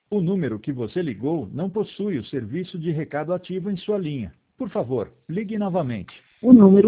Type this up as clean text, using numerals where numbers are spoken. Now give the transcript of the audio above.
O número que você ligou não possui o serviço de recado ativo em sua linha. Por favor, ligue novamente. O número